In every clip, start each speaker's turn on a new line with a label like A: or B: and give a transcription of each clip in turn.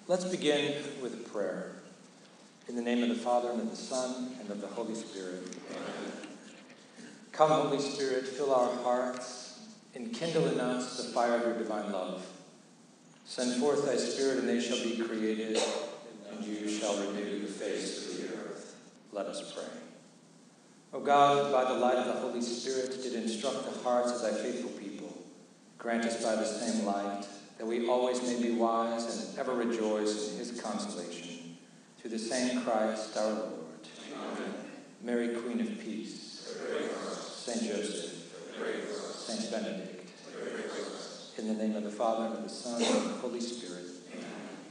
A: Let's begin with a prayer. In the name of the Father, and of the Son, and of the Holy Spirit. Amen. Come, Holy Spirit, fill our hearts, enkindle in us the fire of your divine love. Send forth thy Spirit, and they shall be created, and you shall renew the face of the earth. Let us pray. O God, who by the light of the Holy Spirit did instruct the hearts of thy faithful people, grant us by the same light that we always may be wise and ever rejoice in his consolation. Through the same Christ our Lord. Amen. Mary, Queen of Peace, Saint Joseph, Saint Benedict, in the name of the Father, and of the Son, and of the Holy Spirit. Amen.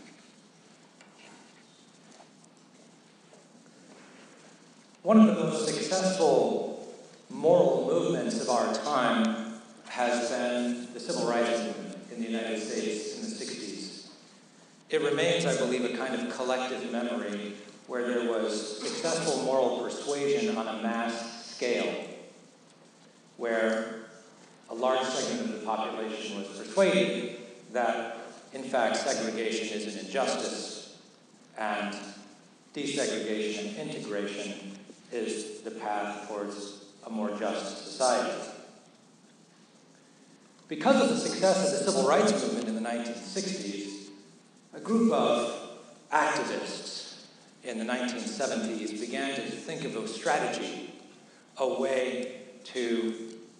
A: One of the most successful moral movements of our time has been the Civil Rights Movement in the United States in the 60s. It remains, I believe, a kind of collective memory where there was successful moral persuasion on a mass scale, where a large segment of the population was persuaded that, in fact, segregation is an injustice, and desegregation and integration is the path towards a more just society. Because of the success of the Civil Rights Movement in the 1960s, a group of activists in the 1970s began to think of a strategy, a way to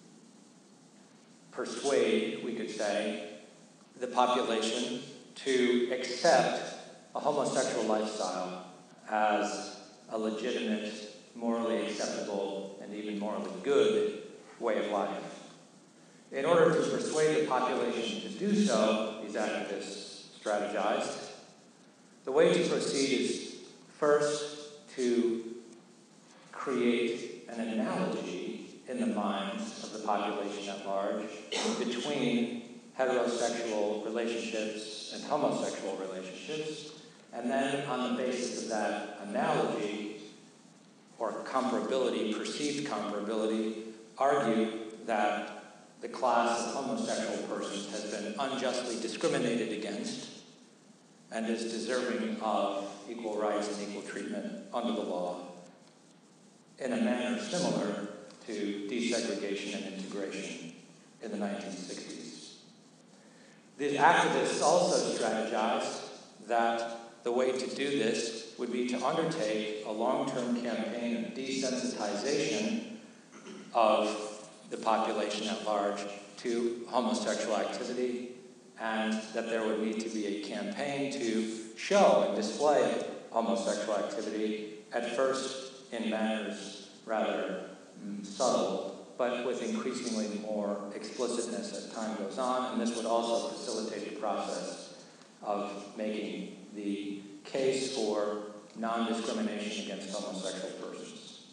A: persuade, we could say, the population to accept a homosexual lifestyle as a legitimate, morally acceptable, and even morally good way of life. In order to persuade the population to do so, these activists strategized, the way to proceed is first to create an analogy in the minds of the population at large between heterosexual relationships and homosexual relationships, and then on the basis of that analogy, or comparability, perceived comparability, argue that the class of homosexual persons has been unjustly discriminated against and is deserving of equal rights and equal treatment under the law in a manner similar to desegregation and integration in the 1960s. These activists also strategized that the way to do this would be to undertake a long-term campaign of desensitization of the population at large to homosexual activity, and that there would need to be a campaign to show and display homosexual activity, at first in manners rather subtle, but with increasingly more explicitness as time goes on, and this would also facilitate the process of making the case for non-discrimination against homosexual persons.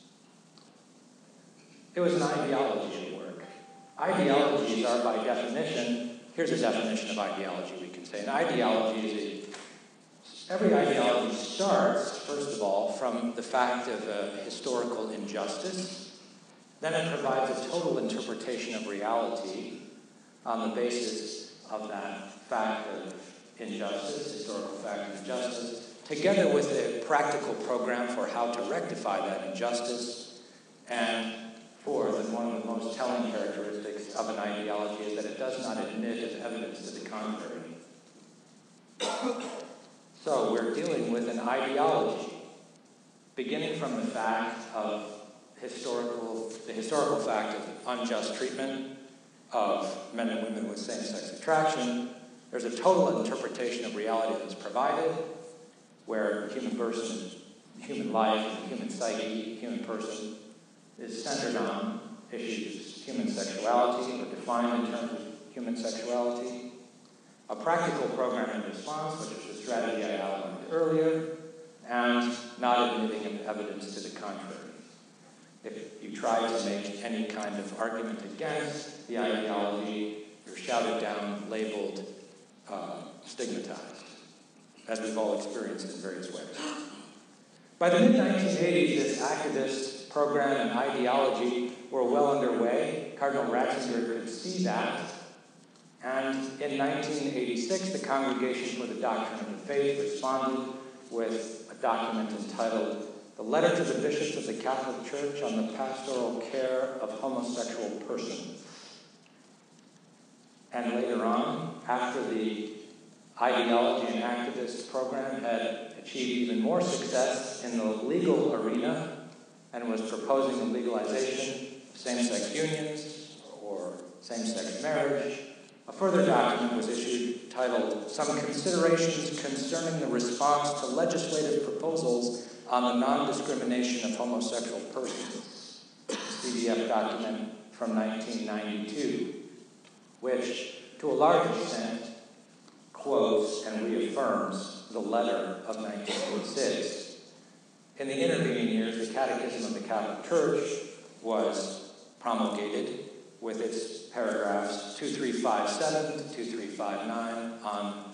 A: It was an ideology at work. Ideologies are, by definition, here's a definition of ideology, we can say. An ideology is every ideology starts, first of all, from the fact of a historical injustice. Then it provides a total interpretation of reality on the basis of that fact of injustice, historical fact of injustice, together with a practical program for how to rectify that injustice. And fourth, and one of the most telling characteristics of an ideology is that it does not admit of evidence to the contrary. So we're dealing with an ideology, beginning from the fact of the historical fact of unjust treatment of men and women with same-sex attraction. There's a total interpretation of reality that's provided, where human life, human psyche, human person is centered on issues of human sexuality, or defined in terms of human sexuality. A practical program in response, which is the strategy I outlined earlier, and not admitting of evidence to the contrary. If you try to make any kind of argument against the ideology, you're shouted down, labeled, stigmatized, as we've all experienced in various ways. By the mid-1980s, this activist program and ideology were well underway. Cardinal Ratzinger could see that, And in 1986, the Congregation for the Doctrine of the Faith responded with a document entitled "The Letter to the Bishops of the Catholic Church on the Pastoral Care of Homosexual Persons." And later on, after the ideology and activist program had achieved even more success in the legal arena and was proposing the legalization of same-sex unions or same-sex marriage, a further document was issued titled "Some Considerations Concerning the Response to Legislative Proposals on the Non-Discrimination of Homosexual Persons," CDF document from 1992, which, to a large extent, quotes and reaffirms the letter of 1986. In the intervening years, the Catechism of the Catholic Church was promulgated with its paragraphs 2357 to 2359 on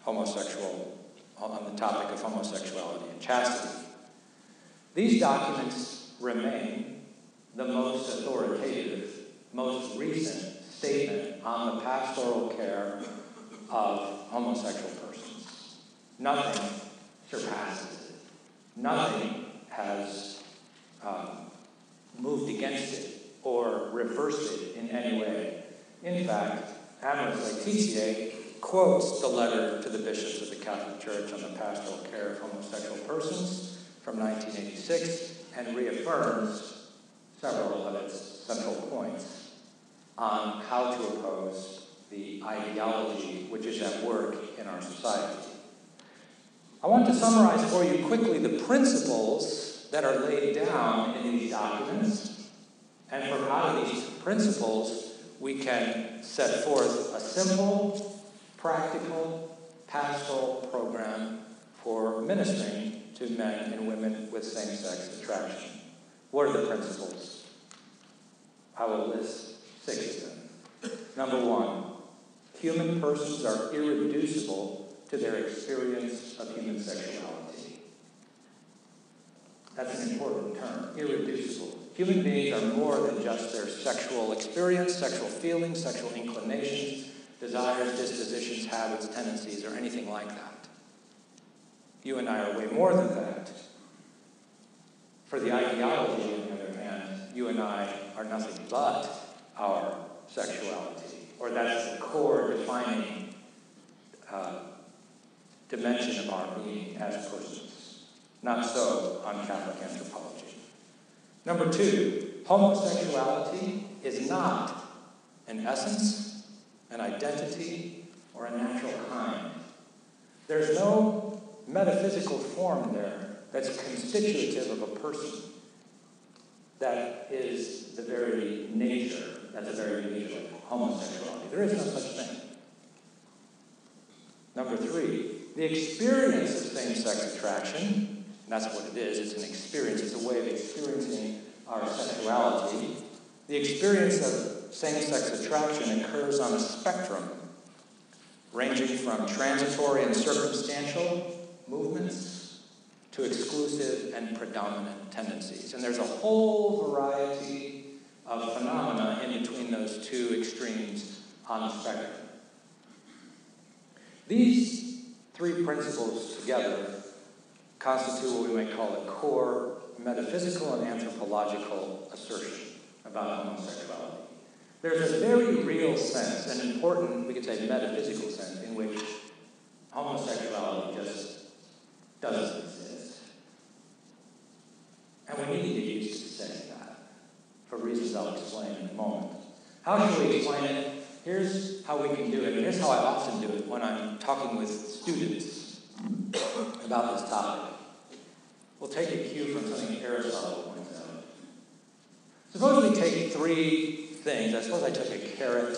A: the topic of homosexuality and chastity. These documents remain the most authoritative, most recent statement on the pastoral care of homosexual persons. Nothing surpasses it. Nothing has moved against it or reversed it in any way. In fact, Amoris Laetitia quotes the letter to the bishops of the Catholic Church on the pastoral care of homosexual persons from 1986 and reaffirms several of its central points on how to oppose the ideology which is at work in our society. I want to summarize for you quickly the principles that are laid down in these documents, and from out of these principles, we can set forth a simple, practical, pastoral program for ministering to men and women with same-sex attraction. What are the principles? I will list 6 of them. Number 1, human persons are irreducible to their experience of human sexuality. That's an important term, irreducible. Human beings are more than just their sexual experience, sexual feelings, sexual inclinations, desires, dispositions, habits, tendencies, or anything like that. You and I are way more than that. For the ideology, on the other hand, you and I are nothing but our sexuality, or that's the core defining dimension of our being as persons. Not so on Catholic anthropology. Number 2, homosexuality is not an essence, an identity, or a natural kind. There's no metaphysical form there that's constitutive of a person. That is the very nature, that's the very nature of homosexuality. There is no such thing. Number 3, the experience of same-sex attraction, and that's what it is, it's an experience, it's a way of experiencing our sexuality. The experience of same-sex attraction occurs on a spectrum, ranging from transitory and circumstantial movements to exclusive and predominant tendencies. And there's a whole variety of phenomena in between those two extremes on the spectrum. These 3 principles together constitute what we might call a core metaphysical and anthropological assertion about homosexuality. There's a very real sense, an important, we could say metaphysical sense, in which homosexuality just doesn't exist. And we need to get used to saying that, for reasons I'll explain in a moment. How should we explain it? Here's how we can do it, and here's how I often do it when I'm talking with students about this topic. We'll take a cue from something Aristotle points out. Suppose we take 3 things. I suppose I took a carrot,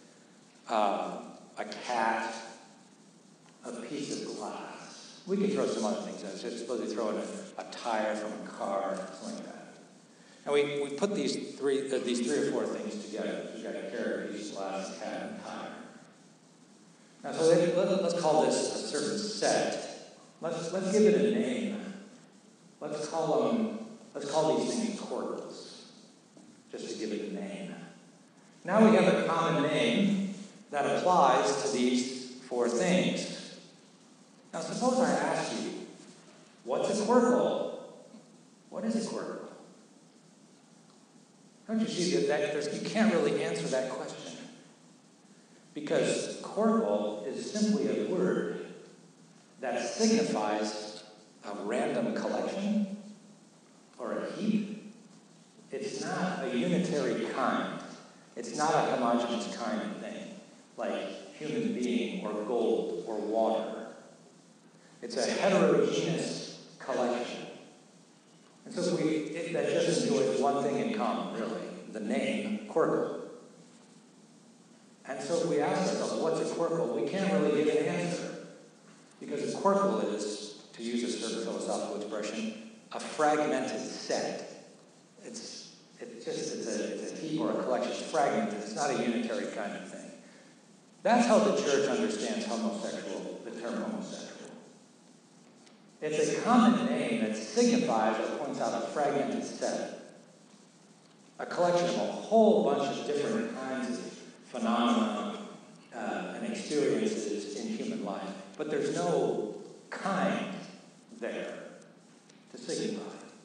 A: a cat, a piece of glass. We could throw some other things in. So suppose we throw in a tire from a car, something like that. And we put these 3 or 4 things together. We've got a carrot, a piece of glass, a cat, and a tire. Now, so let's call this a certain set. Let's give it a name. Let's call these things corpus, just to give it a name. Now we have a common name that applies to these four things. Now, suppose I ask you, what's a quirkle? What is a quirkle? Don't you see that you can't really answer that question? Because quirkle is simply a word that signifies a random collection or a heap. It's not a unitary kind. It's not a homogeneous kind of thing, like human being or gold or water. It's a heterogeneous collection. And so that just enjoys one thing in common, really, the name quirkle. And so if we ask ourselves, what's a quirkle, we can't really give an answer. Because a quirkle is, to use a certain philosophical expression, a fragmented set. It's a heap or a collection. It's fragmented. It's not a unitary kind of thing. That's how the church understands the term homosexual. It's a common name that signifies or points out a fragmented set. A collection of a whole bunch of different kinds of phenomena and experiences in human life. But there's no kind there to signify.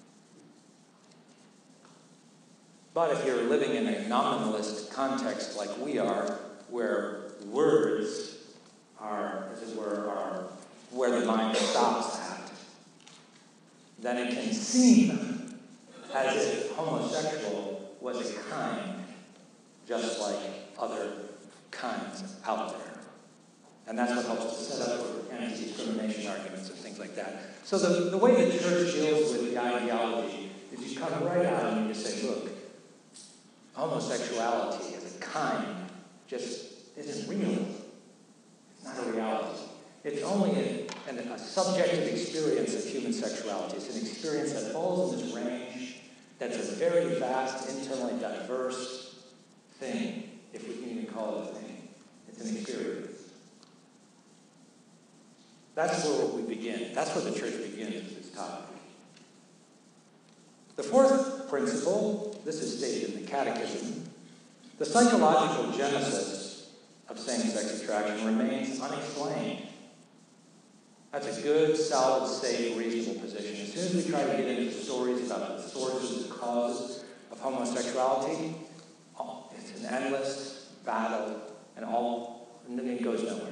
A: But if you're living in a nominalist context like we are, where words are, as it were, where the mind stops at, then it can seem as if homosexual was a kind, just like other kinds out there. And that's what helps to set up for anti-discrimination arguments and things like that. So the way the church deals with the ideology is you come right out and you just say, look, homosexuality as a kind just isn't real. It's not a reality. It's only a subjective experience of human sexuality. It's an experience that falls in this range that's a very vast, internally diverse thing, if we can even call it a thing. It's an experience. That's where we begin. That's where the church begins with this topic. The fourth principle, this is stated in the Catechism, the psychological genesis of same-sex attraction remains unexplained. That's a good, solid, safe, reasonable position. As soon as we try to get into stories about the sources and causes of homosexuality, it's an endless battle, and then it goes nowhere.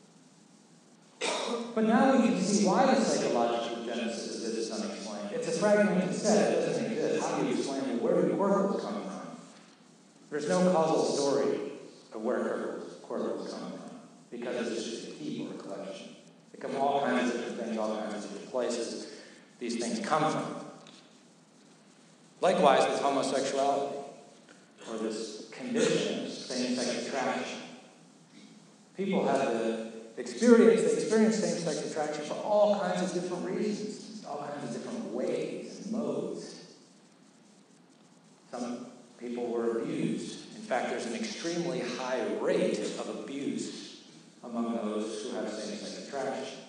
A: But now we can see why the psychological genesis of this is unexplained. It's a fragmented set. It doesn't exist. How do you explain it? Where do quirkles come from? There's no causal story of where quirkles come from, because it's just a heap or a collection. They come from all kinds of different things, all kinds of different places these things come from. Likewise with homosexuality, or this condition of same-sex attraction. People have they experience same-sex attraction for all kinds of different reasons, all kinds of different ways and modes. Some people were abused. In fact, there's an extremely high rate of abuse among those who have same-sex attraction.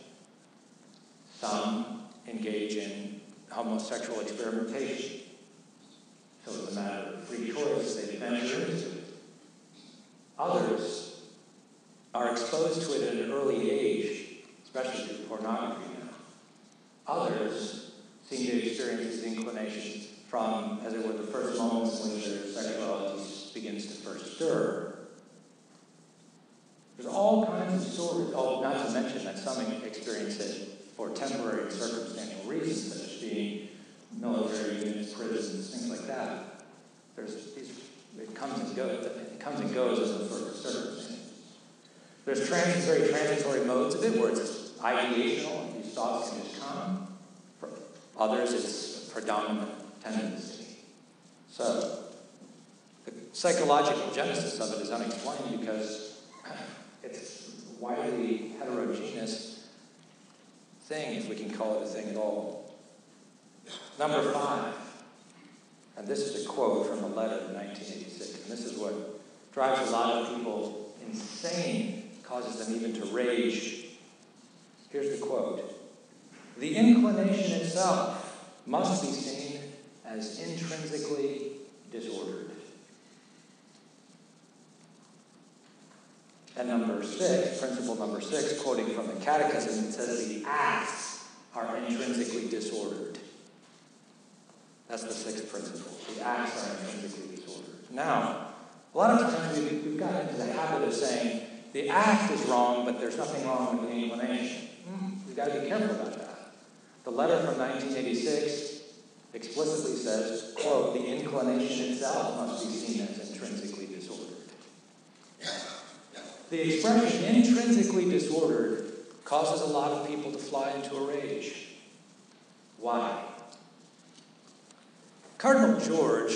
A: Some engage in homosexual experimentation. So it's a matter of free choice. They venture into it. Others are exposed to it at an early age, especially through pornography now. Others seem to experience these inclinations from, as it were, the first moments in which their sexuality begins to first stir. There's all kinds of stories, not to mention that some experience it for temporary and circumstantial reasons, such as being military units, prisons, things like that. It comes and goes in the first circumstances. There's very transitory modes of it where it's ideational and these thoughts can just come. For others, it's a predominant tendency. So, the psychological genesis of it is unexplained because it's a widely heterogeneous thing, if we can call it a thing at all. Number 5, and this is a quote from a letter in 1986, and this is what drives a lot of people insane, causes them even to rage. Here's the quote. The inclination itself must be seen as intrinsically disordered. And number 6, principle number 6, quoting from the Catechism, it says the acts are intrinsically disordered. That's the 6th principle. The acts are intrinsically disordered. Now, a lot of times we've gotten into the habit of saying the act is wrong, but there's nothing wrong with the inclination. We've got to be careful about that. The letter from 1986 explicitly says, quote, the inclination itself must be seen as intrinsically disordered. The expression intrinsically disordered causes a lot of people to fly into a rage. Why? Cardinal George,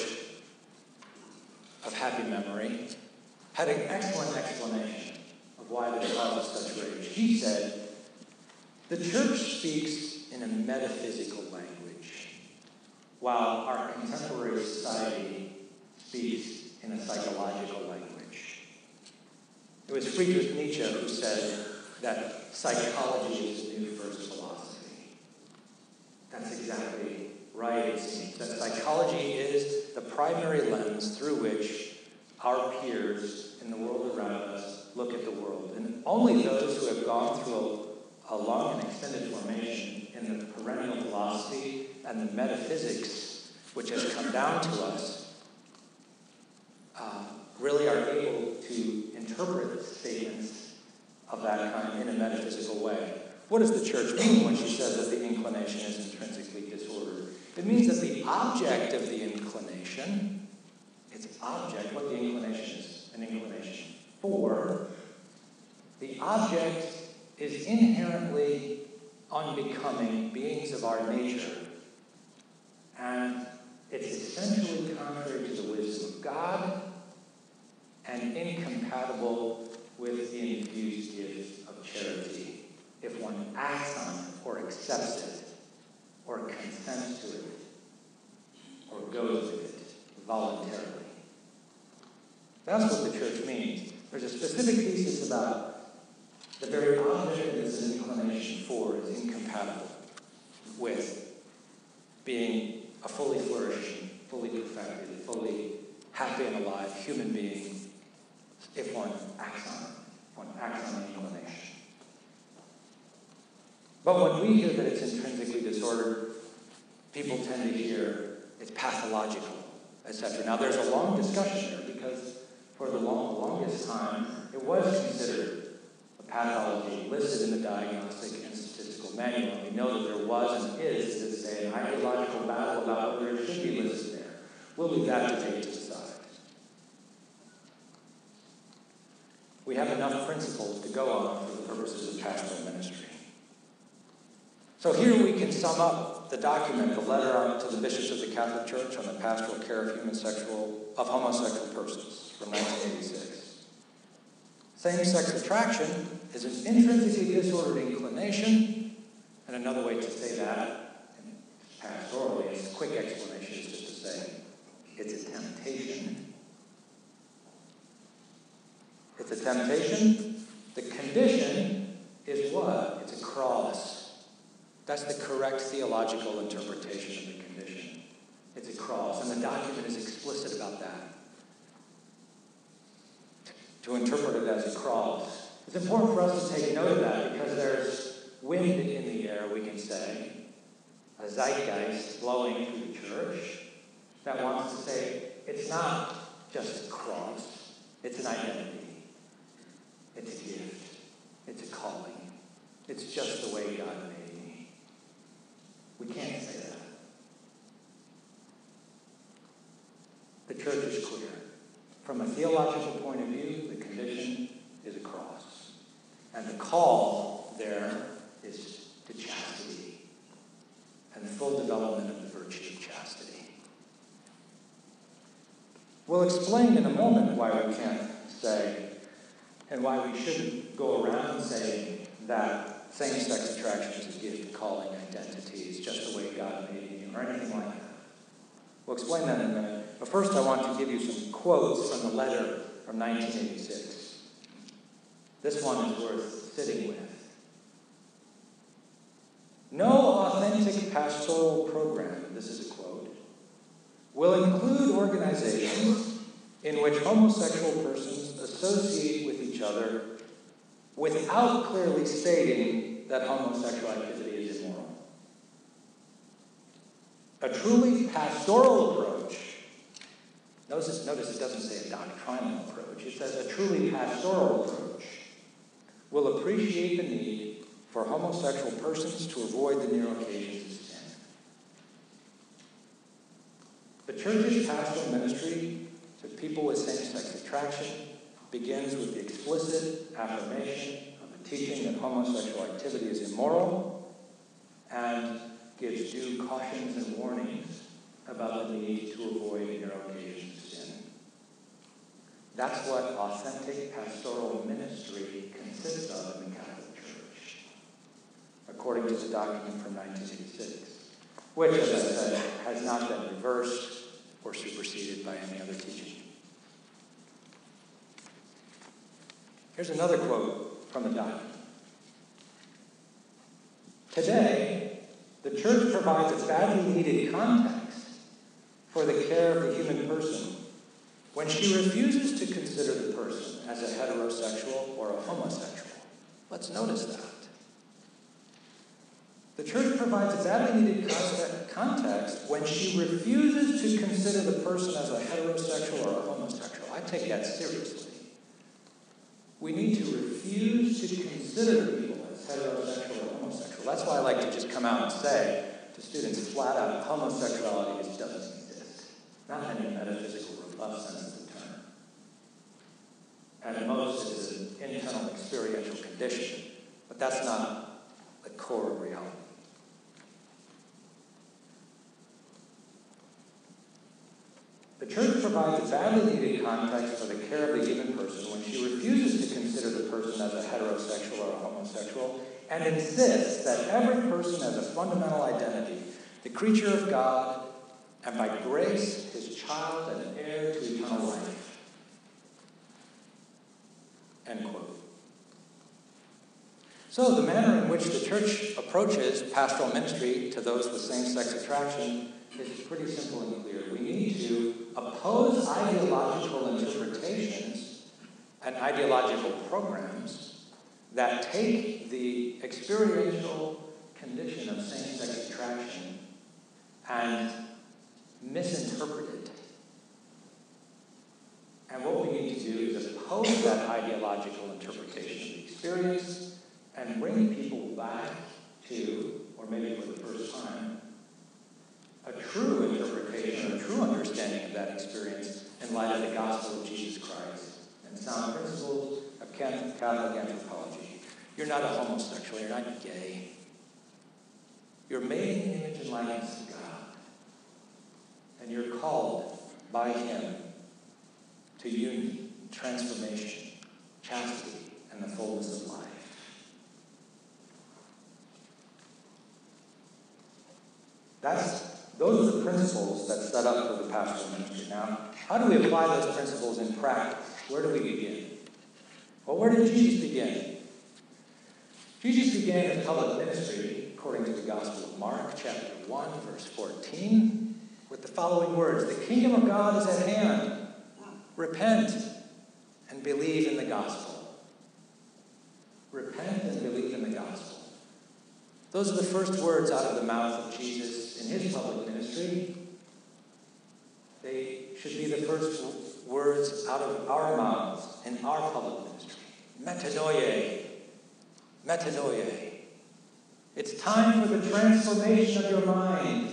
A: of happy memory, had an excellent explanation of why this causes such rage. He said, the church speaks in a metaphysical language, while our contemporary society speaks in a psychological language. It was Friedrich Nietzsche who said that psychology is the new first philosophy. That's exactly right, it seems. That psychology is the primary lens through which our peers in the world around us look at the world. And only those who have gone through a long and extended formation in the perennial philosophy and the metaphysics, which has come down to us, really are able to interpret statements of that kind in a metaphysical way. What does the church mean when she says that the inclination is intrinsically disordered? It means that the object of the inclination, its object, what the inclination is, an inclination for, the object is inherently unbecoming beings of our nature, and it's essentially contrary to the wisdom of God and incompatible with the infused gift of charity if one acts on it or accepts it or consents to it or goes with it voluntarily. That's what the church means. There's a specific thesis about the very object of this inclination for is incompatible with being a fully flourishing, fully perfected, fully happy and alive human being if one acts on it, if one acts on the inclination. But when we hear that it's intrinsically disordered, people tend to hear it's pathological, etc. Now there's a long discussion there because for the longest time it was considered a pathology listed in the Diagnostic and Statistical Manual. We know that there was and is, to this day, an ideological battle about whether it should be listed there. We'll leave that debate to the side. We have enough principles to go on for the purposes of pastoral ministry. So here we can sum up the document, the letter to the bishops of the Catholic Church on the pastoral care of homosexual persons from 1986. Same-sex attraction is an intrinsically disordered inclination, and another way to say that, pastorally, as a quick explanation is just to say, it's a temptation. It's a temptation. The condition is what? It's a cross. That's the correct theological interpretation of the condition. It's a cross, and the document is explicit about that. To interpret it as a cross. It's important for us to take note of that because there's wind in the air, we can say, a zeitgeist blowing through the church that wants to say it's not just a cross, it's an identity. It's a gift. It's a calling. It's just the way God made me. We can't say that. The church is clear. From a theological point of view, the condition is a cross. And the call there is to chastity and the full development of the virtue of chastity. We'll explain in a moment why we can't say and why we shouldn't go around saying that same-sex attraction is a gift, calling, identity is just the way God made you, or anything like that. We'll explain that in a minute. But first I want to give you some quotes from the letter from 1986. This one is worth sitting with. No authentic pastoral program, this is a quote, will include organizations in which homosexual persons associate with each other without clearly stating that homosexual activity is immoral. A truly pastoral approach, notice it doesn't say a doctrinal approach, it says a truly pastoral approach will appreciate the need for homosexual persons to avoid the near occasions of sin. The church's pastoral ministry to people with same-sex attraction begins with the explicit affirmation of the teaching that homosexual activity is immoral and gives due cautions and warnings about the need to avoid near occasions of sin. That's what authentic pastoral ministry consists of in the Catholic Church, according to the document from 1986, which, as I said, has not been reversed or superseded by any other teaching. Here's another quote from the document. Today, the Church provides a badly needed context for the care of the human person when she refuses to consider the person as a heterosexual or a homosexual. Let's notice that. The Church provides a badly needed context when she refuses to consider the person as a heterosexual or a homosexual. I take that seriously. We need to refuse to consider people as heterosexual or homosexual. That's why I like to just come out and say to students flat out, homosexuality just doesn't exist. Not in any metaphysical, robust sense of the term. And at most, it is an internal experiential condition. But that's not the core of reality. The Church provides a badly needed context for the care of the human person when she refuses to consider the person as a heterosexual or a homosexual and insists that every person has a fundamental identity, the creature of God, and by grace, his child and heir to eternal life. End quote. So the manner in which the Church approaches pastoral ministry to those with same-sex attraction is pretty simple and clear. We need to oppose ideological interpretations and ideological programs that take the experiential condition of same-sex attraction and misinterpret it. And what we need to do is oppose that ideological interpretation of the experience and bring people back to, or maybe for the first time, a true interpretation, a true understanding of that experience in light of the gospel of Jesus Christ and sound principles of Catholic anthropology. You're not a homosexual, you're not gay. You're made in the image and likeness of God. And you're called by Him to union, transformation, chastity, and the fullness of life. Those are the principles that set up for the pastoral ministry. Now, how do we apply those principles in practice? Where do we begin? Well, where did Jesus begin? Jesus began his public ministry, according to the Gospel of Mark, chapter 1, verse 14, with the following words: "The kingdom of God is at hand. Repent and believe in the gospel." Repent and believe in the gospel. Those are the first words out of the mouth of Jesus in his public ministry. They should be the first words out of our mouths in our public ministry. Metanoia. Metanoia. It's time for the transformation of your mind.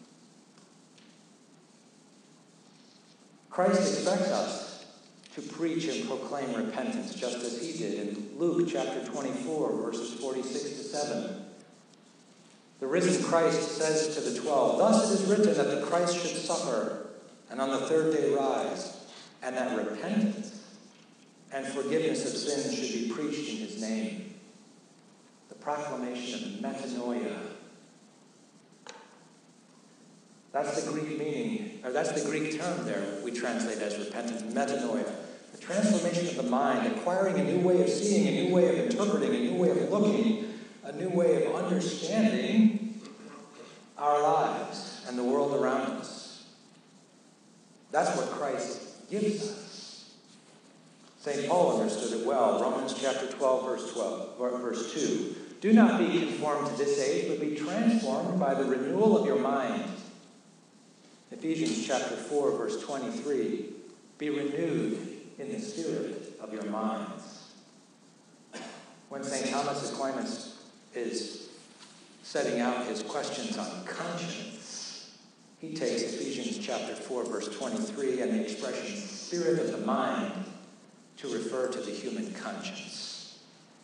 A: Christ expects us to preach and proclaim repentance, just as he did in Luke chapter 24, verses 46 to 7. The risen Christ says to the 12, "Thus it is written that the Christ should suffer and on the third day rise, and that repentance and forgiveness of sins should be preached in his name." The proclamation of metanoia. That's the Greek meaning, or that's the Greek term there we translate as repentance, metanoia. The transformation of the mind, acquiring a new way of seeing, a new way of interpreting, a new way of looking, a new way of understanding our lives and the world around us. That's what Christ gives us. St. Paul understood it well. Romans chapter 12, verse 2. Do not be conformed to this age, but be transformed by the renewal of your mind. Ephesians chapter 4, verse 23. Be renewed in the spirit of your minds. When St. Thomas Aquinas is setting out his questions on conscience, he takes Ephesians chapter 4, verse 23 and the expression spirit of the mind to refer to the human conscience.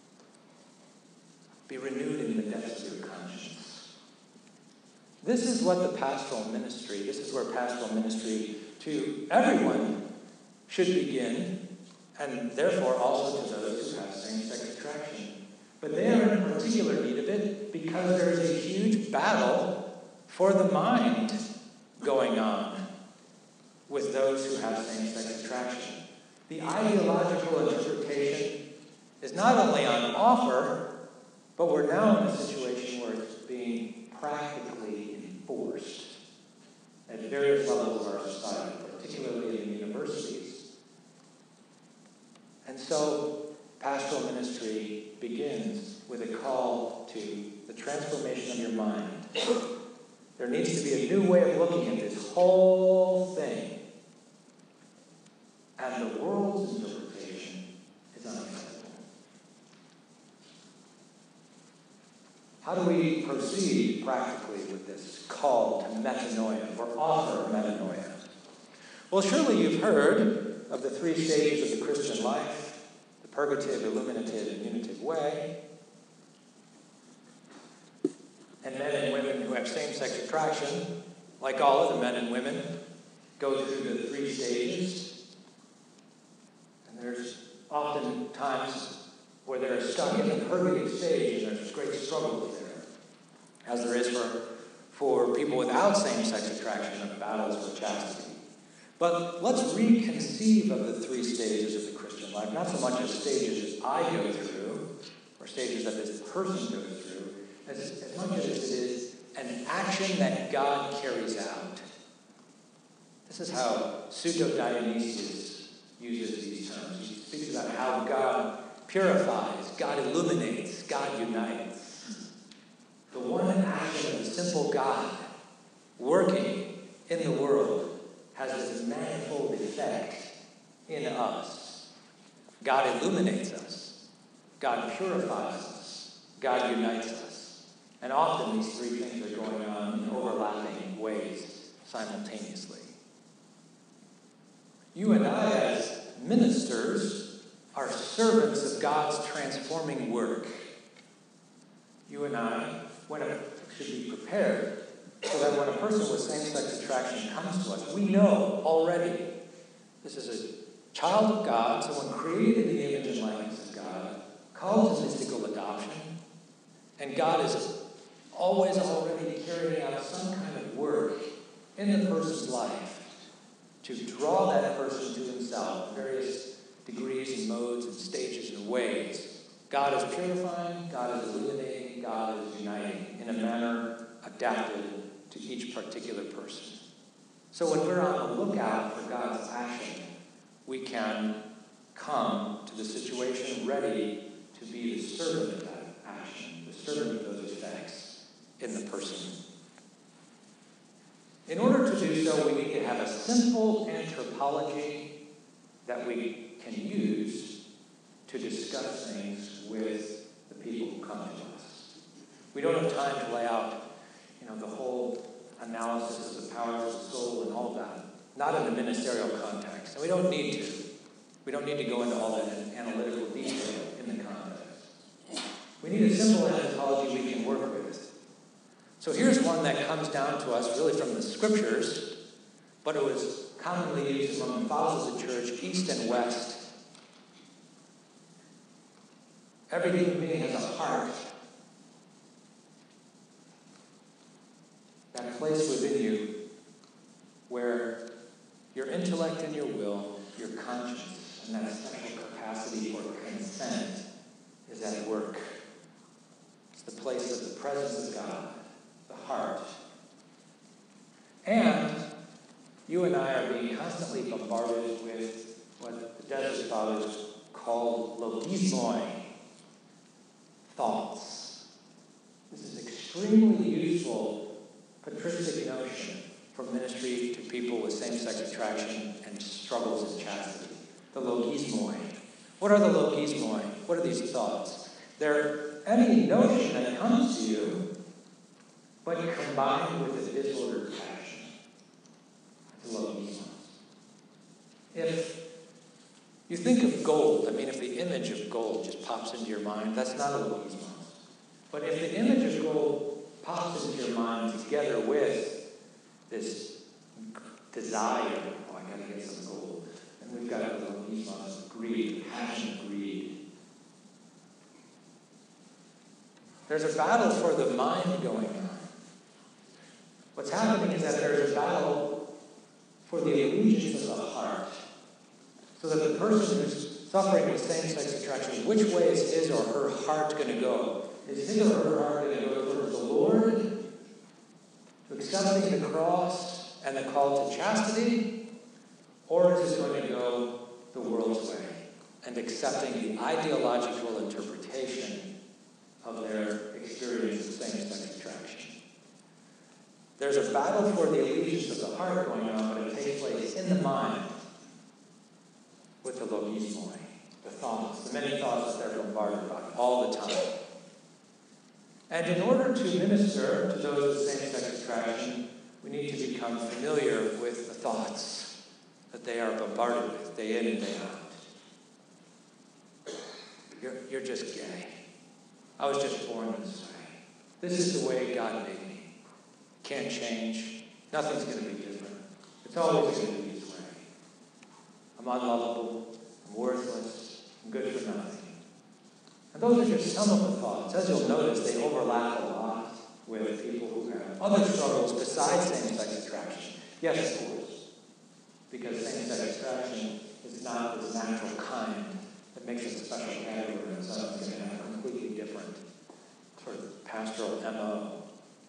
A: Be renewed in the depths of your conscience. This is what the pastoral ministry, this is where pastoral ministry to everyone should begin, and therefore also to those who have same-sex attraction. But they are in particular need of it because there is a huge battle for the mind going on with those who have same-sex attraction. The ideological interpretation is not only on offer, but we're now in a situation where it's being practically enforced at various levels of our society, particularly in universities. And so, pastoral ministry begins with a call to the transformation of your mind. There needs to be a new way of looking at this whole thing. And the world's interpretation is unacceptable. How do we proceed practically with this call to metanoia, or offer metanoia? Well, surely you've heard of the three stages of the Christian life: the purgative, illuminative, and unitive way. And men and women who have same-sex attraction, like all of the men and women, go through the three stages. And there's often times where they're stuck in the purgative stage, and there's great struggles there, as there is for people without same-sex attraction of battles for chastity. But let's reconceive of the three stages of the Christian life, not so much as stages I go through, or stages that this person goes through, as much as it is an action that God carries out. This is how Pseudo-Dionysius uses these terms. He speaks about how God purifies, God illuminates, God unites. The one action of the simple God working in the world has this manifold effect in us. God illuminates us. God purifies us. God unites us. And often these three things are going on in overlapping ways simultaneously. You and I, as ministers, are servants of God's transforming work. You and I should be prepared so that when a person with same-sex attraction comes to us, we know already this is a child of God, someone created in the image and likeness of God, called to mystical adoption, and God is always already carrying out some kind of work in the person's life to draw that person to himself in various degrees and modes and stages and ways. God is purifying, God is illuminating, God is uniting in a manner adapted to each particular person. So when we're on the lookout for God's action, we can come to the situation ready to be the servant of that action, the servant of those effects in the person. In order to do so, we need to have a simple anthropology that we can use to discuss things with the people who come to us. We don't have time to lay out, the whole analysis of the powers of the soul and all that. Not in the ministerial context. And we don't need to. We don't need to go into all that analytical detail in the context. We need a simple anthropology we can work with. So here's one that comes down to us really from the scriptures, but it was commonly used among the fathers of the church, east and west. Every human being has a heart. That place within you where your intellect and your will, your conscience, and that special capacity for consent is at work. It's the place of the presence of God, the heart. And you and I are being constantly bombarded with what the Desert Fathers called logismoi, thoughts. This is extremely useful patristic notion for ministry to people with same-sex attraction and struggles in chastity. The logismoi. What are the logismoi? What are these thoughts? They're any notion that comes to you, but combined with a disordered passion. That's a logismos. If you think of gold, if the image of gold just pops into your mind, that's not a logismos. But if the image of gold pops into your mind together with this desire, I gotta get some gold, and we've got a logismos of greed, passion of greed. There's a battle for the mind going on. What's happening is that there's a battle for the allegiance of the heart. So that the person who's suffering with same-sex attraction, which way is his or her heart going to go? Is his or her heart going to go towards the Lord, to accepting the cross and the call to chastity? Or is it going to go the world's way and accepting the ideological interpretation of their experience of same-sex attraction? There's a battle for the allegiance of the heart going on, but it takes place in the mind with the logismoi, the thoughts, the many thoughts that they're bombarded by all the time. And in order to minister to those with same-sex attraction, we need to become familiar with the thoughts that they are bombarded with day in and day out. You're just gay. I was just born this way. This is the way God made me. Can't change. Nothing's going to be different. It's always going to be this way. I'm unlovable. I'm worthless. I'm good for nothing. And those are just some of the thoughts. As you'll notice, they overlap a lot with people who have other struggles besides same-sex attraction. Yes, of course. Because same-sex attraction is not this natural kind that makes it a special category, and so it's going to have a completely different sort of pastoral MO.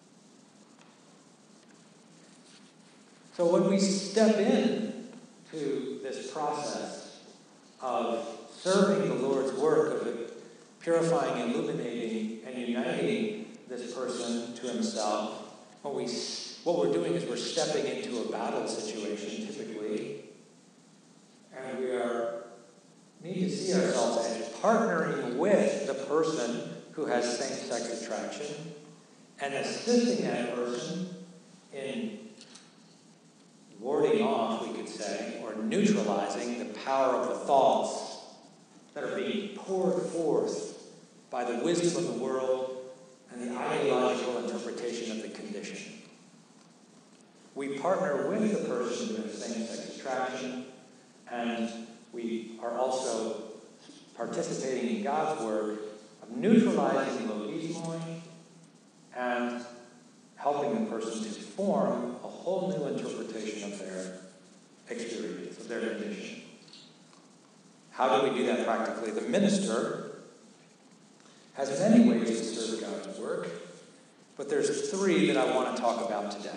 A: So when we step in to this process of serving the Lord's work of purifying, illuminating, and uniting this person to himself, what we're doing is we're stepping into a battle situation, typically, and we need to see ourselves as partnering with the person who has same-sex attraction and assisting that person in warding off, we could say, or neutralizing the power of the thoughts that are being poured forth by the wisdom of the world and the ideological interpretation of the condition. We partner with the person who has same-sex attraction, and we are also participating in God's work of neutralizing logismoi and helping the person to form a whole new interpretation of their experience, of their condition. How do we do that practically? The minister has many ways to serve God's work, but there's three that I want to talk about today.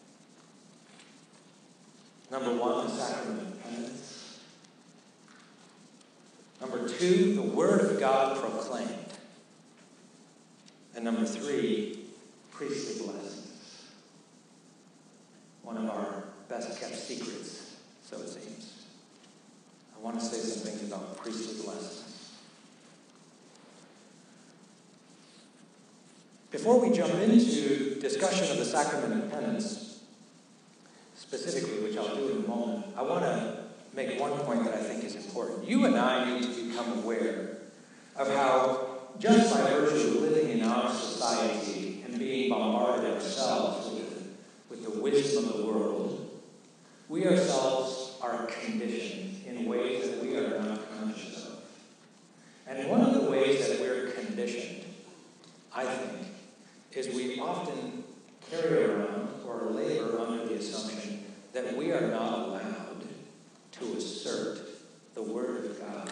A: Number one, the sacrament of penance. Number two, the word of God proclaimed. And number three, priestly blessings. One of our best kept secrets, so it seems. I want to say some things about priestly blessings. Before we jump into discussion of the sacrament of penance, specifically, which I'll do in a moment, I want to make one point that I think is important. You and I need to become aware of how, just by virtue of living in our society and being bombarded ourselves with the wisdom of the world, we ourselves are conditioned in ways that we are not conscious of. And one of the ways that we're conditioned, I think, is we often carry around or labor under the assumption that we are not allowed to assert the Word of God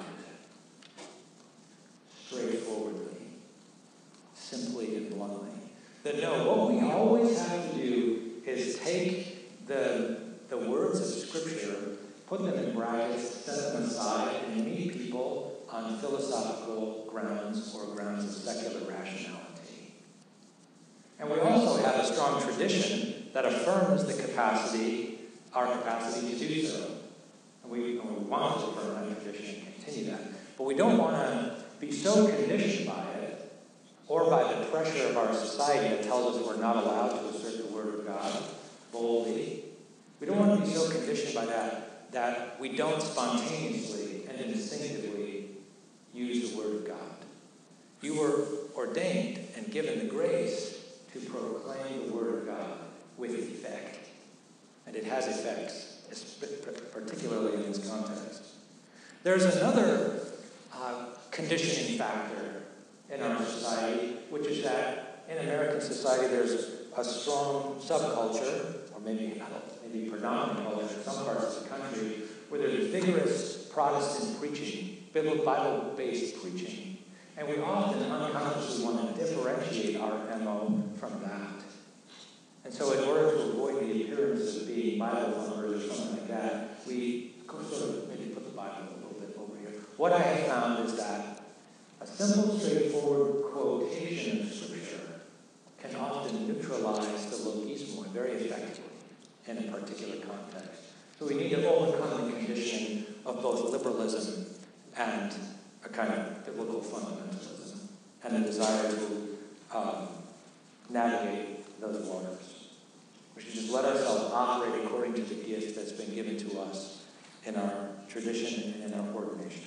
A: straightforwardly, simply and bluntly. That no, what we always have to do is take the words of Scripture, put them in brackets, set them aside, and meet people on philosophical grounds or grounds of secular rationality. And we also have a strong tradition that affirms our capacity to do so. And we want to affirm that tradition and continue that. But we don't want to be so conditioned by it, or by the pressure of our society that tells us we're not allowed to assert the Word of God boldly. We don't want to be so conditioned by that we don't spontaneously and instinctively use the Word of God. You were ordained and given the grace to proclaim the Word of God with effect. And it has effects, particularly in this context. There's another conditioning factor in our society, which is that in American society there's a strong subculture, or maybe predominant culture in some parts of the country, where there's vigorous Protestant preaching, Bible-based preaching, and we often unconsciously want to differentiate our MO from that. And so in order to avoid the appearance of being Bible thumpers or something like that, we sort of maybe put the Bible a little bit over here. What I have found is that a simple, straightforward quotation of Scripture can often neutralize the logismoi very effectively in a particular context. So we need to overcome the conditioning of both liberalism and a kind of biblical fundamentalism and the desire to navigate those waters. We should just let ourselves operate according to the gift that's been given to us in our tradition and in our ordination.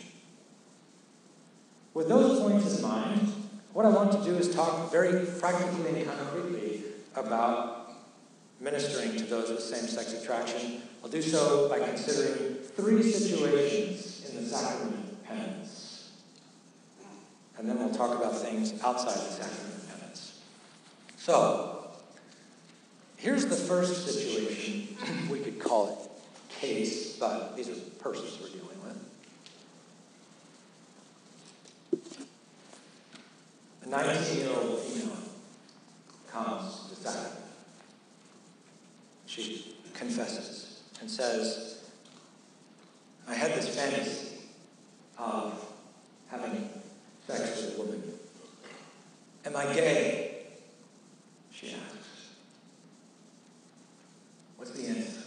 A: With those points in mind, what I want to do is talk very practically and concretely about ministering to those with same-sex attraction. I'll do so by considering 3 situations in the sacrament of penance. And then we'll talk about things outside the sacrament of penance. So, here's the first situation. We could call it case, but these are persons we're dealing with. A 19-year-old female comes to the sacrament. She confesses and says, I had this fantasy of having sex with a woman. Am I gay? She asks. What's the answer?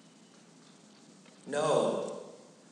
A: No.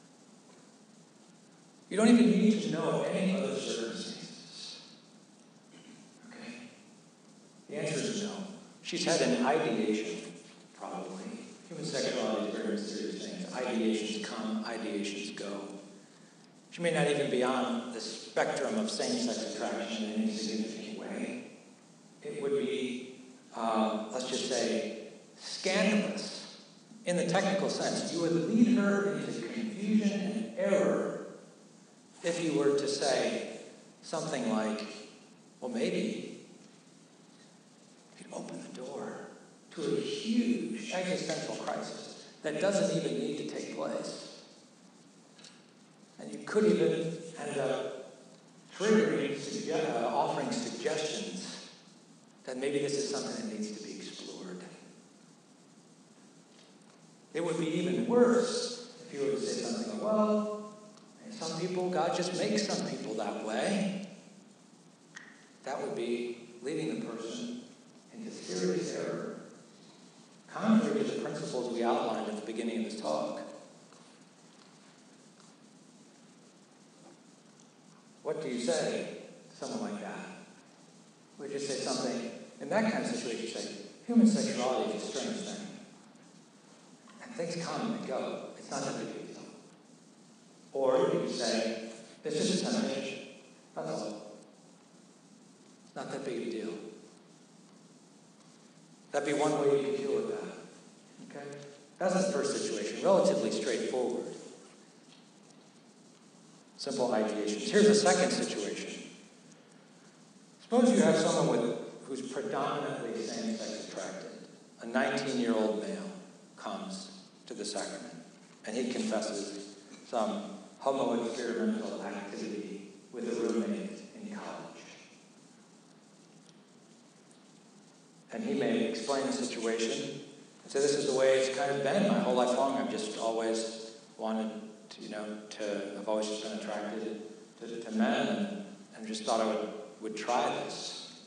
A: You don't even need to know any other circumstances. Okay? The answer is no. She's had an ideation, probably. Human sexuality is a very mysterious thing. Ideations come, ideations go. She may not even be on the spectrum of same-sex attraction in any significant way. It would be, let's just say, scandalous in the technical sense. You would lead her into confusion and error if you were to say something like, well, maybe you'd open the door to a huge existential crisis that doesn't even need to take place. And you could even end up offering suggestions that maybe this is something that needs to be explored. It would be even worse if you were to say something like, well, some people, God just makes some people that way. That would be leading the person into serious error, contrary to the principles we outlined at the beginning of this talk. What do you say to someone like that? Would you say something, in that kind of situation, you say, human sexuality is a strange thing. And things come and go. It's not that big a deal. Or you could say, it's just a temptation. That's all. It's not that big a deal. That'd be one way you could deal with that. Okay? That's the first situation. Relatively straightforward. Simple ideations. Here's a second situation. Suppose you have someone who's predominantly same-sex attracted. A 19-year-old male comes to the sacrament, and he confesses some homo-experimental activity with a roommate in college. And he may explain the situation and say, this is the way it's kind of been my whole life long. I've just always wanted to, I've always just been attracted to men and just thought I would try this.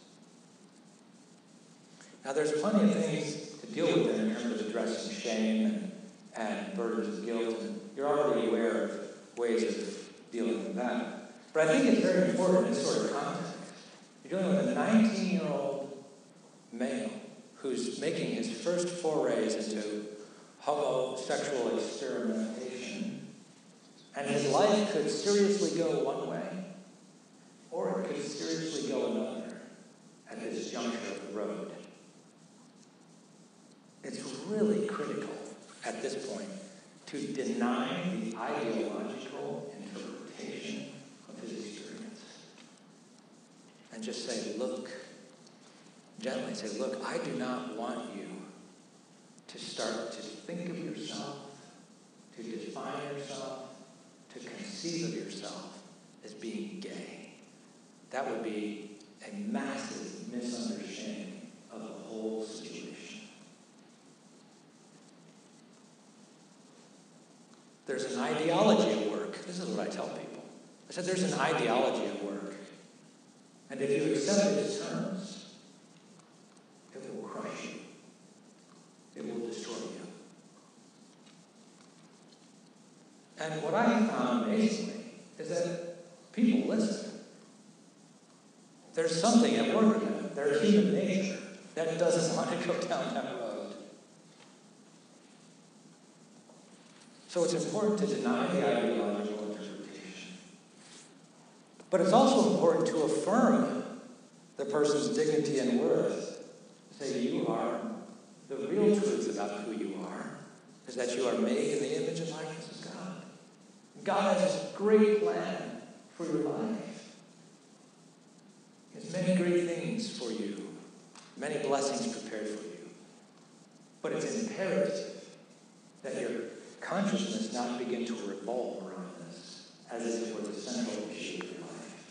A: Now, there's plenty of things to deal with there in terms of addressing shame and burdens of guilt, and you're already aware of ways of dealing with that. But I think it's very important in this sort of context. You're dealing with a 19-year-old male who's making his first forays into homosexual experimentation, and his life could seriously go one way, or it could seriously go another at this juncture of the road. It's really critical at this point to deny the ideological interpretation of his experience and just say, look, gently say, look, I do not want you to start to think of yourself, to define yourself, to conceive of yourself as being gay. That would be a massive misunderstanding of the whole situation. There's an ideology at work. This is what I tell people. I said there's an ideology at work. And if you accept its terms, it will crush you. It will destroy you. And what I have found amazingly is that people listen. There's something at work in them. There's human nature that doesn't want to go down that road. So it's important to deny the ideological interpretation. But it's also important to affirm the person's dignity and worth. Say you are, the real truth about who you are is that you are made in the image and likeness of God. God has a great plan for your life. He has many great things for you, many blessings prepared for you. But it's imperative that your consciousness not begin to revolve around this as if it were the central issue of your life.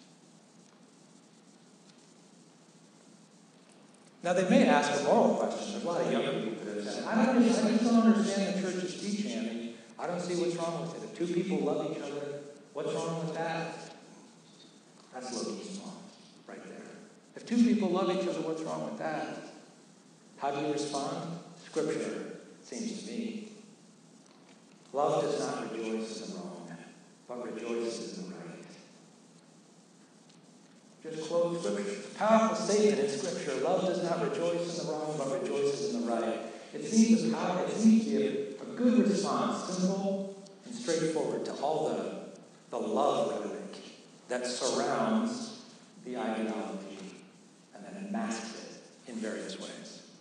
A: Now, they may ask a moral question. There's a lot of young people that have said, I just don't understand the church's teaching. I mean, I don't see what's wrong with it. If two people love each other, what's wrong with that? That's looking small, right there. If two people love each other, what's wrong with that? How do you respond? Scripture, it seems to me. Love does not rejoice in the wrong, but rejoices in the right. Just quote Scripture. It's a powerful statement in Scripture. Love does not rejoice in the wrong, but rejoices in the right. It seems to be a good response, simple and straightforward to all the love rhetoric that surrounds the ideology and then masks it in various ways.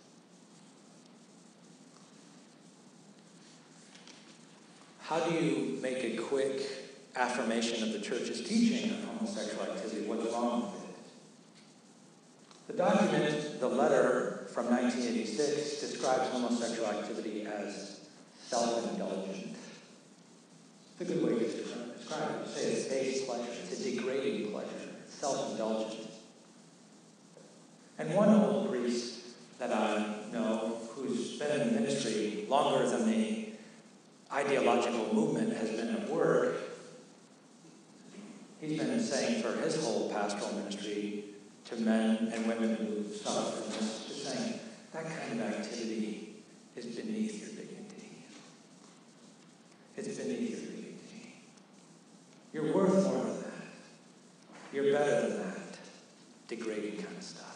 A: How do you make a quick affirmation of the church's teaching on homosexual activity? What's wrong with it? The document, the letter from 1986, describes homosexual activity as self-indulgent. It's a good way to describe it. You say it's base pleasure. It's a degrading pleasure. It's self-indulgent. And one old priest that I know, who's been in ministry longer than the ideological movement has been at work, he's been saying for his whole pastoral ministry to men and women who suffer from this, just saying that kind of activity is beneath your dignity. It's beneath your dignity. You're worth more than that. You're better than that degrading kind of stuff.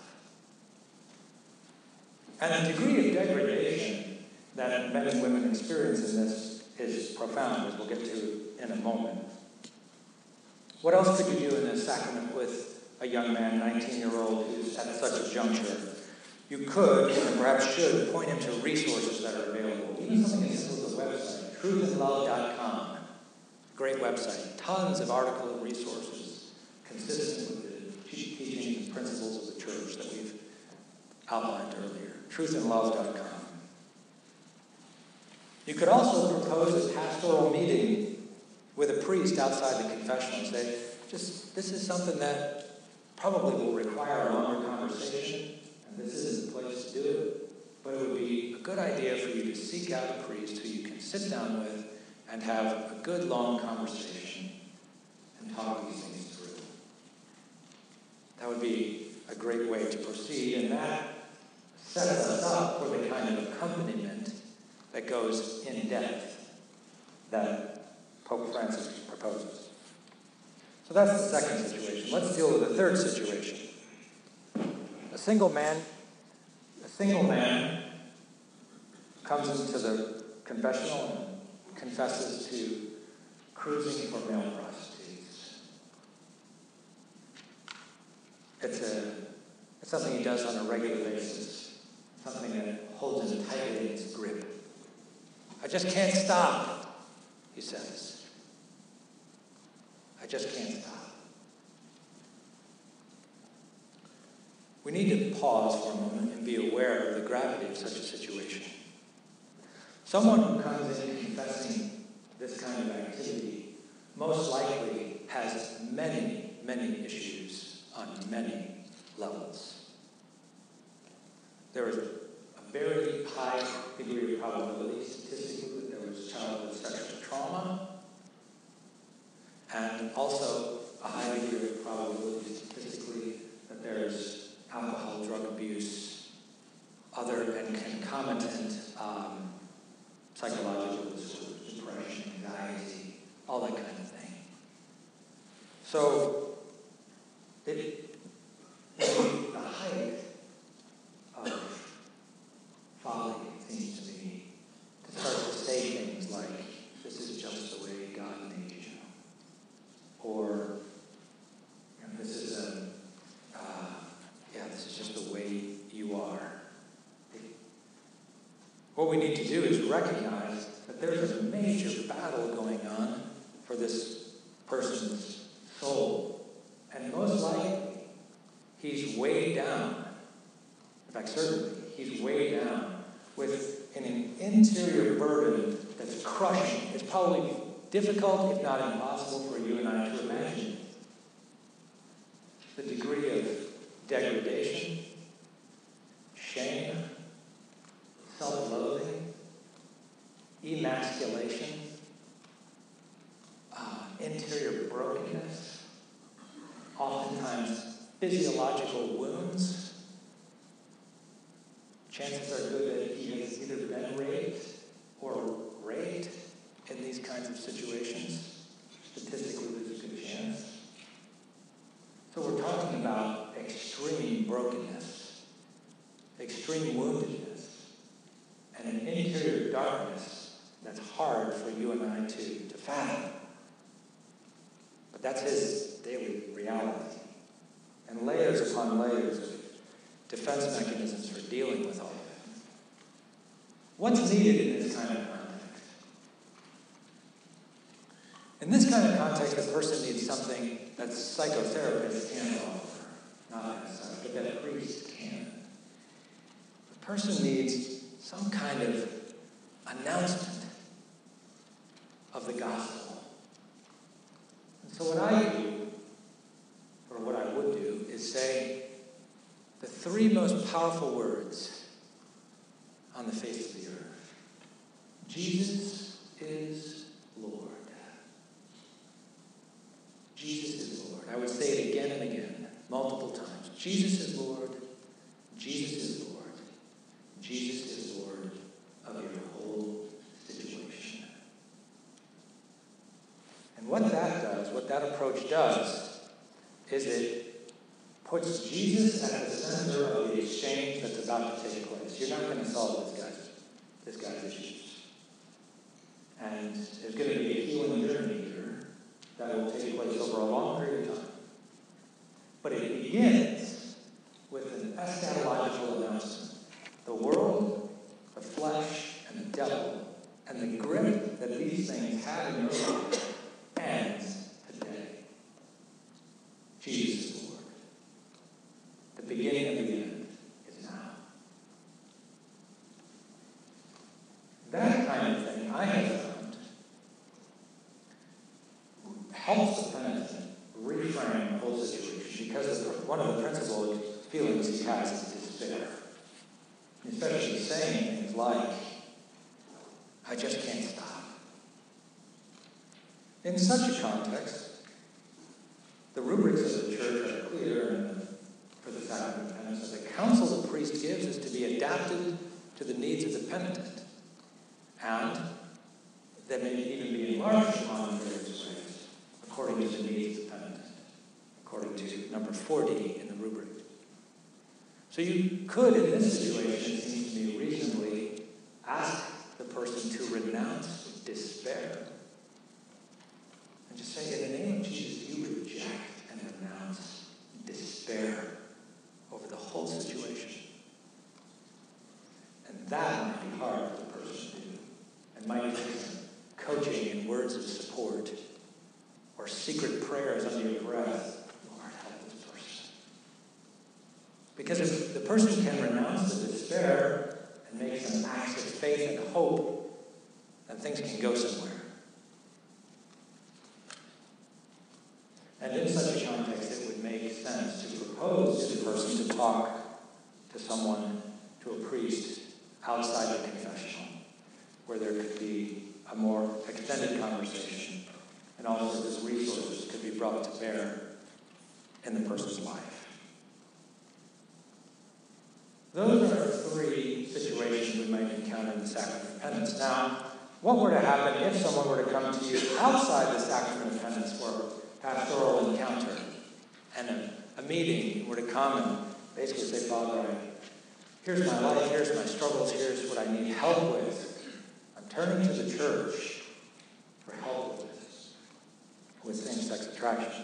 A: And the degree of degradation that men and women experience in this is profound, as we'll get to in a moment. What else could you do in this sacrament with a young man, 19-year-old, who's at such a juncture? You could, and perhaps should, point him to resources that are available. Even something as simple as a website, truthandlove.com. Great website. Tons of articles and resources consistent with the teachings and principles of the church that we've outlined earlier. Truthandlove.com. You could also propose a pastoral meeting with a priest outside the confessional and say, this is something that probably will require a longer conversation, and this isn't the place to do it, but it would be a good idea for you to seek out a priest who you can sit down with and have a good long conversation and talk these things through. That would be a great way to proceed, and that sets us up for the kind of accompaniment that goes in depth that Pope Francis proposes. So that's the second situation. Let's deal with the third situation. A single man comes into the confessional and confesses to cruising for male prostitutes. It's something he does on a regular basis, something that holds him tightly in its grip. I just can't stop, he says. I just can't stop. We need to pause for a moment and be aware of the gravity of such a situation. Someone who comes in confessing this kind of activity most likely has many, many issues on many levels. There is a very high degree of probability statistically that there was childhood sexual trauma, and also a high degree of probability statistically that there's alcohol, drug abuse, other and concomitant psychological disorders, depression, anxiety, all that kind of thing. So, it is the height of folly, it seems to me, to start to say things like, this is just the way God made you. Or, this is this is just the way you are. What we need to do is recognize that there's a major battle going on for this person's soul. And most likely, he's weighed down. In fact, certainly, he's weighed down with an interior burden that's crushing. It's probably difficult, if not impossible, for you and I to imagine the degree of degradation, shame, self-loathing, emasculation, interior brokenness, oftentimes physiological wounds. Chances are good that he has either been raped or raped in these kinds of situations. Statistically, there's a good chance. So we're talking about extreme brokenness, extreme woundedness, and an interior darkness that's hard for you and I to fathom. But that's his daily reality. And layers upon layers of defense mechanisms for dealing with all of it. What's needed in this kind of context? In this kind of context, a person needs something that psychotherapists can't offer, not as such, but that a priest can. The person needs some kind of announcement of the gospel. And so what I do, or what I would do, is say the three most powerful words on the face of the earth. Jesus is Lord. Jesus is Lord. I would say it again and again, multiple times. Jesus is Lord. Jesus is Lord. Jesus is Lord of your whole situation. And what that does, what that approach does, is it puts Jesus at the center of the exchange that's about to take place. You're not going to solve this guy's issues. And there's going to be a healing journey here that will take place over a long period of time. But it begins with an eschatological announcement. The world, the flesh, and the devil, and the grip that these things have in your life ends today. Jesus is Lord. The beginning of the end is now. That kind of thing, I have found, helps the penitent reframe the whole situation, because one of the principal feelings he has is despair. Especially saying things like, I just can't stop. In such a context, The rubrics of the church are clear for the sacrament of penance. The counsel the priest gives is to be adapted to the needs of the penitent, and that may even be enlarged upon in various ways, according to the needs of the penitent, according to number 40 in the rubric. So you could, in this situation, it seems to me, reasonably ask the person to renounce despair. And just say, in the name of Jesus, you reject and renounce despair over the whole situation. And that might be hard for the person to do. And might take some coaching and words of support or secret prayers under your breath. Lord, help this person. Because if the person can renounce the despair and make some acts of faith and hope, then things can go somewhere. And in such a context, it would make sense to propose to the person to talk to someone, to a priest, outside the confessional, where there could be a more extended conversation, and also those resources could be brought to bear in the person's life. Those are three situations we might encounter in the sacrament of penance. Now, what were to happen if someone were to come to you outside the sacrament of penance for a pastoral encounter and a meeting were to come and basically say, Father, here's my life, here's my struggles, here's what I need help with. I'm turning to the church for help with this, with same-sex attraction.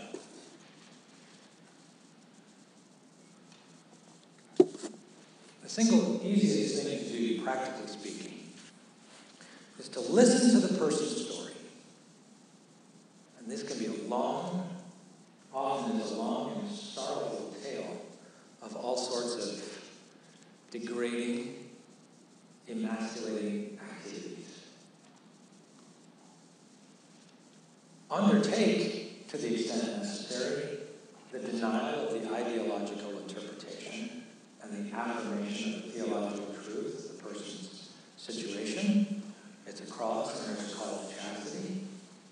A: The single easiest thing to do, practically speaking, is to listen to the person's story. And this can be often is a long and sorrowful tale of all sorts of degrading, emasculating activities. Undertake, to the extent necessary, the denial of the ideological interpretation and the affirmation of the theological truth of the person's situation. It's a cross and there's a call to chastity.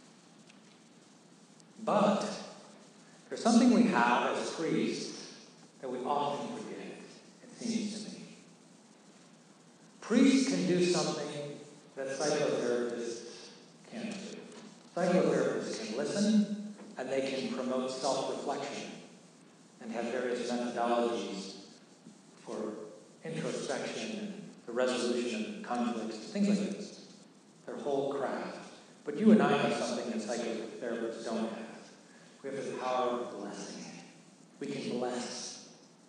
A: But there's something we have as priests that we often forget, it seems to me. Priests can do something that psychotherapists can't do. Psychotherapists can listen, and they can promote self-reflection and have various methodologies for introspection and the resolution of conflicts, things like this. Their whole craft. But you and I have something that psychotherapists don't have. We have the power of blessing. We can bless.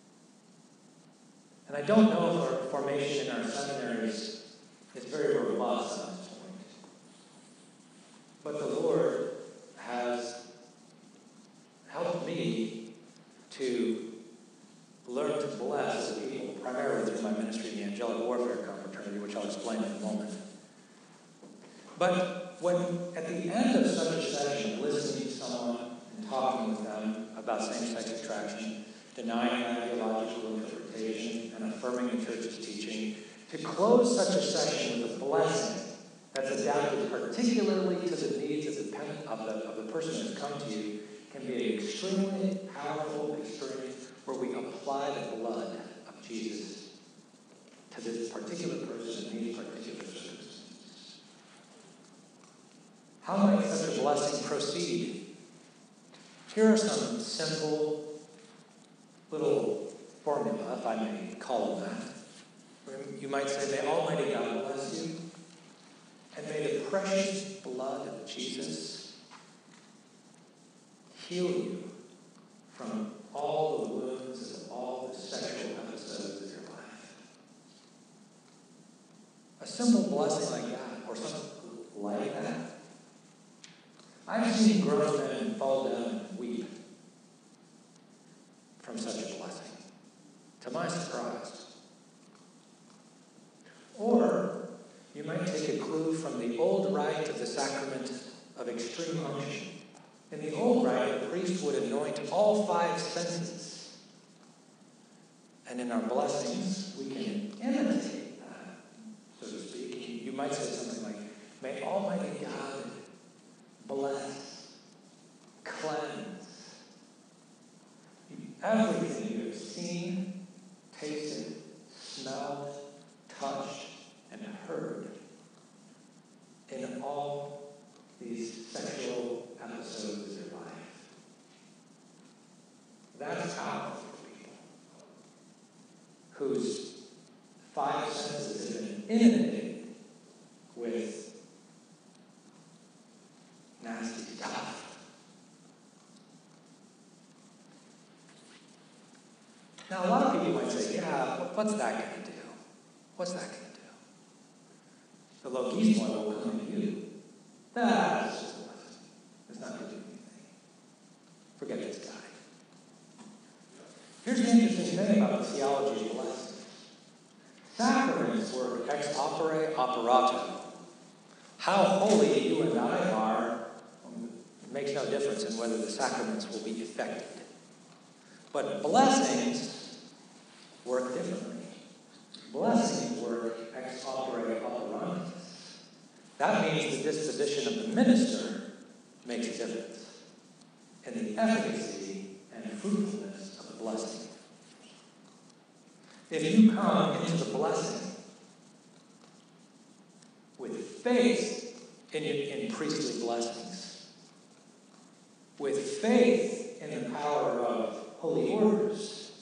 A: And I don't know if our formation in our seminaries is very robust on this point. But the Lord has helped me to learn to bless the people, primarily through my ministry in the Angelic Warfare Confraternity, which I'll explain in a moment. But when, at the end of such a session, listening to someone and talking with them about same-sex attraction, denying ideological interpretation, and affirming the church's teaching, to close such a session with a blessing that's adapted particularly to the needs of the person who's come to you can be an extremely powerful experience where we apply the blood of Jesus to this particular person in these particular circumstances. How might such a blessing proceed? Here are some simple little formula, if I may call them that. You might say, may Almighty God bless you, and may the precious blood of Jesus heal you from all the wounds and all the sexual episodes of your life. A simple blessing like that, or something like that. I've seen grown men fall down and weep from such a blessing, to my surprise. Or you might take a clue from the old rite of the sacrament of extreme unction. In the old rite, the priest would anoint all 5 senses. And in our blessings, we can imitate that, so to speak. You might say something like, may Almighty God bless, cleanse, everything you have seen, tasted, smelled, touched, and heard in all these sexual episodes of your life. That's powerful for people whose five senses have been inundated with nasty stuff. Now, a lot of people might say, yeah, what's that going to do? What's that going to do? The logismoi will come to you. That's just a blessing. It's not going to do anything. Forget this guy. Here's the interesting thing about the theology of blessings. Sacraments were ex opere operato. How holy you and I are makes no difference in whether the sacraments will be effected. But blessings work differently. Blessings work ex opere operantis. That means the disposition of the minister makes a difference in the efficacy and fruitfulness of the blessing. If you come into the blessing with faith in priestly blessings, with faith in the power of holy orders,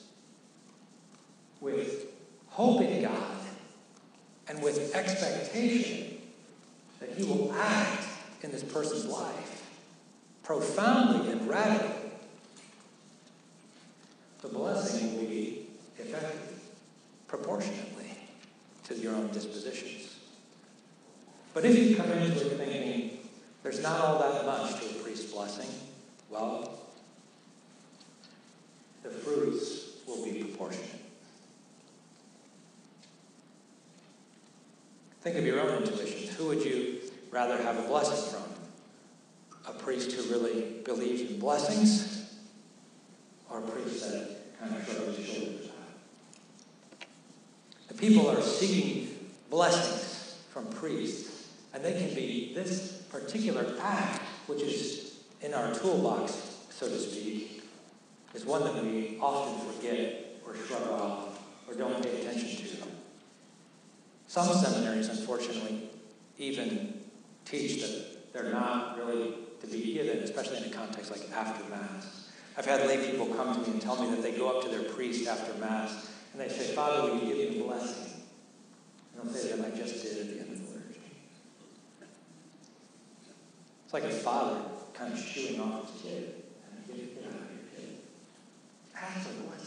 A: with hope in God, and with expectation that he will act in this person's life profoundly and radically, the blessing will be effective proportionately to your own dispositions. But if you come into it thinking there's not all that much to a priest's blessing, well, the fruits will be proportionate. Think of your own intuitions. Who would you rather have a blessing from? A priest who really believes in blessings, or a priest that kind of shrugs his shoulders? The people are seeking blessings from priests, and they can be this particular act, which is in our toolbox, so to speak, is one that we often forget or shrug off or don't pay attention to. Some seminaries, unfortunately, even teach that they're not really to be given, especially in a context like after Mass. I've had lay people come to me and tell me that they go up to their priest after Mass and they say, "Father, will you give me a blessing?" And they'll say to them, "I just did at the end of the liturgy." It's like a father kind of shooing off his kid. And get out of here, kid. Ask for a blessing.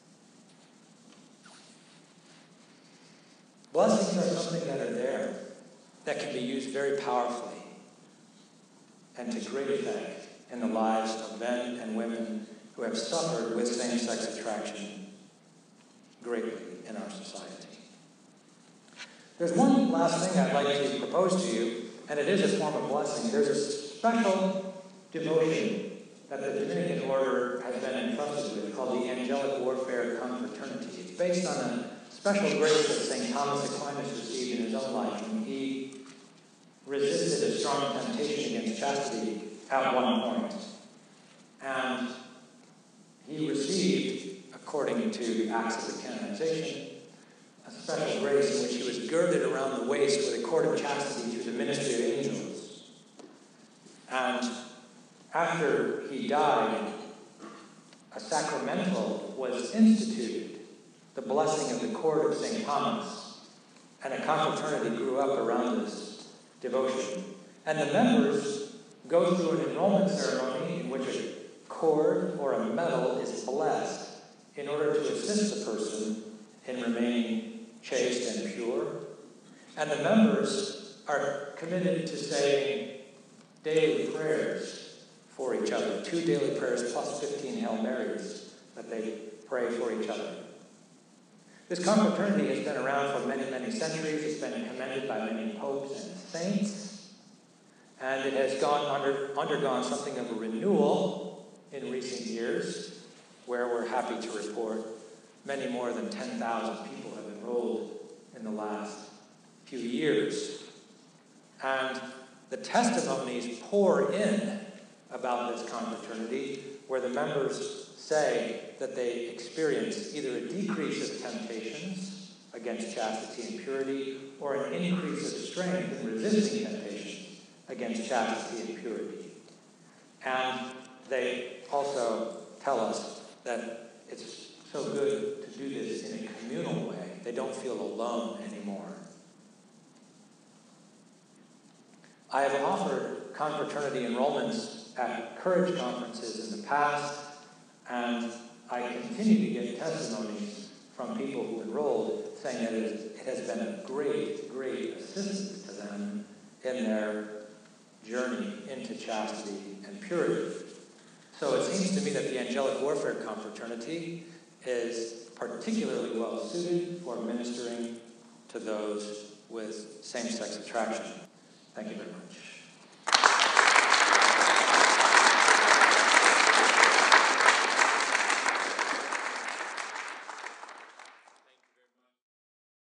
A: Blessings are something that are there, that can be used very powerfully and to great effect in the lives of men and women who have suffered with same-sex attraction greatly in our society. There's one last thing I'd like to propose to you, and it is a form of blessing. There's a special devotion that the Dominican order has been entrusted with called the Angelic Warfare Confraternity. It's based on a special grace that St. Thomas Aquinas received in his own life when he resisted a strong temptation against chastity at one point. And he received, according to the Acts of the Canonization, a special grace in which he was girded around the waist with a cord of chastity through the ministry of angels. And after he died, a sacramental was instituted, the blessing of the cord of St. Thomas, and a confraternity grew up around this devotion. And the members go through an enrollment ceremony in which a cord or a medal is blessed in order to assist the person in remaining chaste and pure. And the members are committed to saying daily prayers for each other, 2 daily prayers plus 15 Hail Marys that they pray for each other. This confraternity has been around for many, many centuries. It's been commended by many popes and saints. And it has undergone something of a renewal in recent years, where we're happy to report many more than 10,000 people have enrolled in the last few years. And the testimonies pour in about this confraternity, where the members say that they experience either a decrease of temptations against chastity and purity, or an increase of strength in resisting temptations against chastity and purity. And they also tell us that it's so good to do this in a communal way. They don't feel alone anymore. I have offered confraternity enrollments at Courage conferences in the past, and I continue to get testimonies from people who enrolled saying that it has been a great, great assistance to them in their journey into chastity and purity. So it seems to me that the Angelic Warfare Confraternity is particularly well suited for ministering to those with same-sex attraction. Thank you very much.